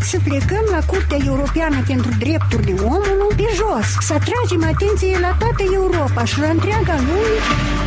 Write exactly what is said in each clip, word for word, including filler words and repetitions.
să plecăm la Curtea Europeană pentru Drepturile Omului de jos, să atragem atenție la toată Europa și la întreaga lume.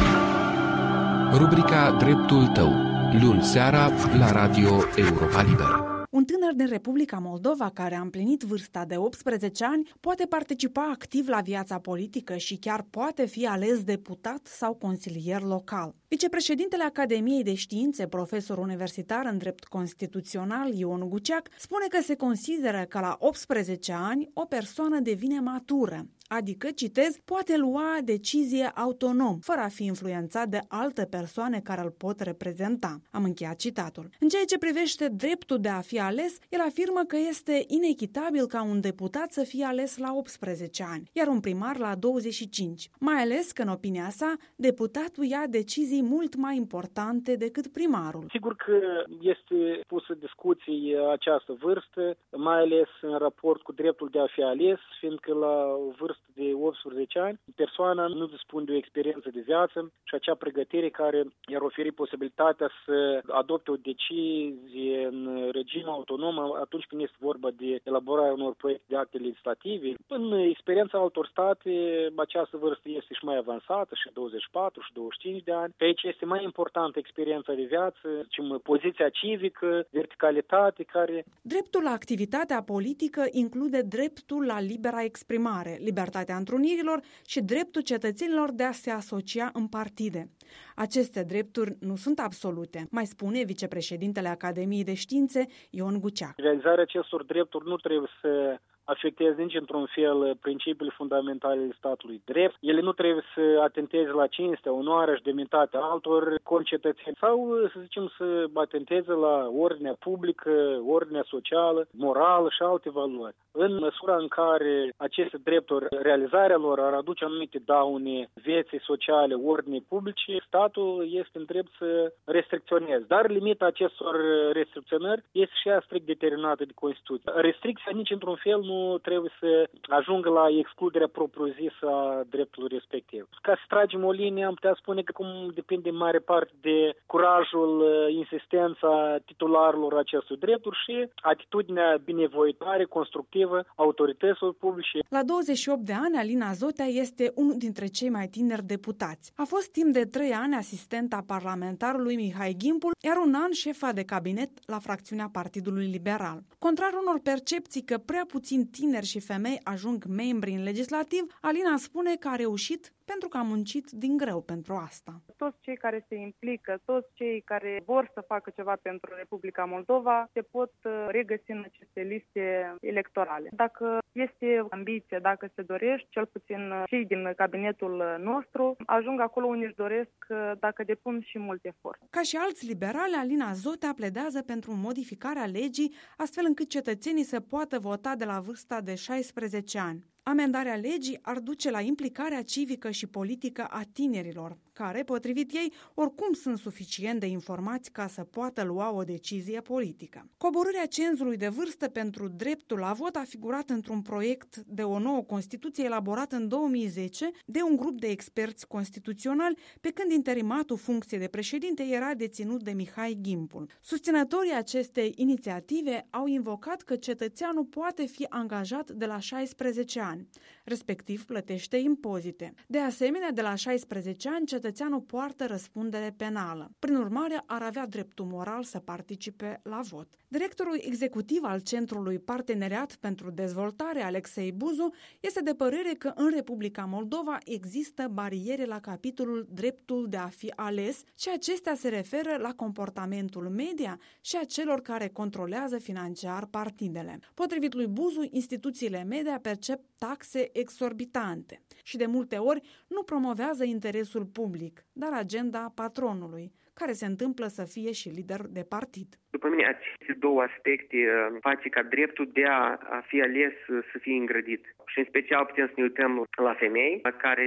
Rubrica Dreptul tău, luni seara la Radio Europa Liberă. Un tânăr din Republica Moldova care a împlinit vârsta de optsprezece ani poate participa activ la viața politică și chiar poate fi ales deputat sau consilier local. Vicepreședintele Academiei de Științe, profesor universitar în drept constituțional, Ion Guceac, spune că se consideră că la optsprezece ani o persoană devine matură, adică, citez, poate lua decizie autonom, fără a fi influențat de alte persoane care îl pot reprezenta. Am încheiat citatul. În ceea ce privește dreptul de a fi ales, el afirmă că este inechitabil ca un deputat să fie ales la optsprezece ani, iar un primar la douăzeci și cinci. Mai ales că, în opinia sa, deputatul ia decizii mult mai importante decât primarul. Sigur că este pusă discuție această vârstă, mai ales în raport cu dreptul de a fi ales, fiindcă la o vârstă de optsprezece ani, persoana nu dispune de o experiență de viață și acea pregătire care i-ar oferi posibilitatea să adopte o decizie în regim autonom atunci când este vorba de elaborarea unor proiecte de acte legislative. În experiența altor state, această vârstă este și mai avansată, și douăzeci și patru și douăzeci și cinci de ani. Pe aici este mai importantă experiența de viață, zicem, poziția civică, verticalitate, care... Dreptul la activitatea politică include dreptul la libera exprimare, libertatea întrunirilor și dreptul cetățenilor de a se asocia în partide. Aceste drepturi nu sunt absolute, mai spune vicepreședintele Academiei de Științe, Ion Guceac. Realizarea acestor drepturi nu trebuie să afecteze nici într-un fel principiile fundamentale ale statului drept. Ele nu trebuie să atenteze la cinstea, onoarea și demnitatea altor concetățeni sau, să zicem, să atenteze la ordinea publică, ordinea socială, morală și alte valori. În măsura în care aceste drepturi, realizarea lor ar aduce anumite daune vieții sociale, ordinii publice, statul este în drept să restricționeze. Dar limita acestor restricționări este și ea strict determinată de Constituție. Restricția nici într-un fel nu trebuie să ajungă la excluderea propriu-zisă a dreptului respectiv. Ca să tragem o linie, am putea spune că cum depinde în mare parte de curajul, insistența titularilor acestor drepturi și atitudinea binevoitoare, constructivă autorităților publice. La douăzeci și opt de ani, Alina Zotea este unul dintre cei mai tineri deputați. A fost timp de trei ani asistenta parlamentarului Mihai Gimpul, iar un an șefa de cabinet la fracțiunea Partidului Liberal. Contrar unor percepții că prea puțin tineri și femei ajung membri în legislativ, Alina spune că a reușit pentru că a muncit din greu pentru asta. Toți cei care se implică, toți cei care vor să facă ceva pentru Republica Moldova se pot regăsi în aceste liste electorale. Dacă este ambiție, dacă se dorește, cel puțin cei din cabinetul nostru ajung acolo unde își doresc dacă depun și mult efort. Ca și alți liberali, Alina Zotea pledează pentru modificarea legii astfel încât cetățenii să poată vota de la vârsta de șaisprezece ani. Amendarea legii ar duce la implicarea civică și politică a tinerilor, care, potrivit ei, oricum sunt suficient de informați ca să poată lua o decizie politică. Coborârea cenzului de vârstă pentru dreptul la vot a figurat într-un proiect de o nouă Constituție elaborat în două mii zece de un grup de experți constituționali, pe când interimatul funcției de președinte era deținut de Mihai Gimpul. Susținătorii acestei inițiative au invocat că cetățeanul poate fi angajat de la șaisprezece ani, respectiv plătește impozite. De asemenea, de la șaisprezece ani, cetățeanul poartă răspundere penală. Prin urmare, ar avea dreptul moral să participe la vot. Directorul executiv al Centrului Parteneriat pentru Dezvoltare, Alexei Buzu, este de părere că în Republica Moldova există bariere la capitolul dreptul de a fi ales și acestea se referă la comportamentul media și a celor care controlează financiar partidele. Potrivit lui Buzu, instituțiile media percep taxe exorbitante și de multe ori nu promovează interesul public, dar agenda patronului, care se întâmplă să fie și lider de partid. După mine, aceste două aspecte face ca dreptul de a, a fi ales să fie îngrădit. Și în special putem să ne uităm la femei, care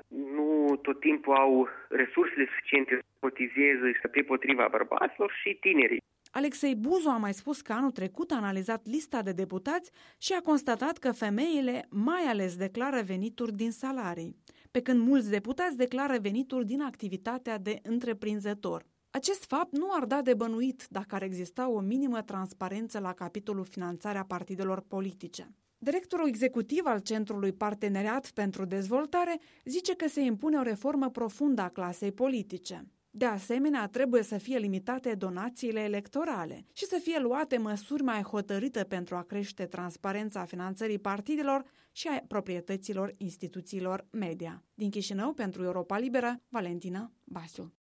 nu tot timpul au resursele suficiente să cotizeze și să fie potriva bărbaților și tinerii. Alexei Buzu a mai spus că anul trecut a analizat lista de deputați și a constatat că femeile mai ales declară venituri din salarii, pe când mulți deputați declară venituri din activitatea de întreprinzător. Acest fapt nu ar da de bănuit dacă ar exista o minimă transparență la capitolul finanțarea partidelor politice. Directorul executiv al Centrului Parteneriat pentru Dezvoltare zice că se impune o reformă profundă a clasei politice. De asemenea, trebuie să fie limitate donațiile electorale și să fie luate măsuri mai hotărâte pentru a crește transparența finanțării partidelor și a proprietăților instituțiilor media. Din Chișinău, pentru Europa Liberă, Valentina Basiu.